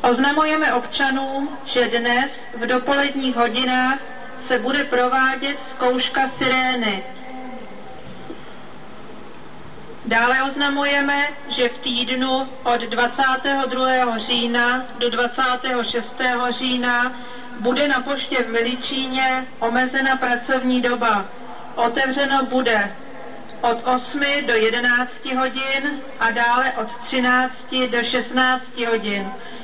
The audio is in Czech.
Oznamujeme občanům, že dnes v dopoledních hodinách se bude provádět zkouška sirény. Dále oznamujeme, že v týdnu od 22. října do 26. října bude na poště v Miličíně omezena pracovní doba. Otevřeno bude od 8 do 11 hodin a dále od 13 do 16 hodin.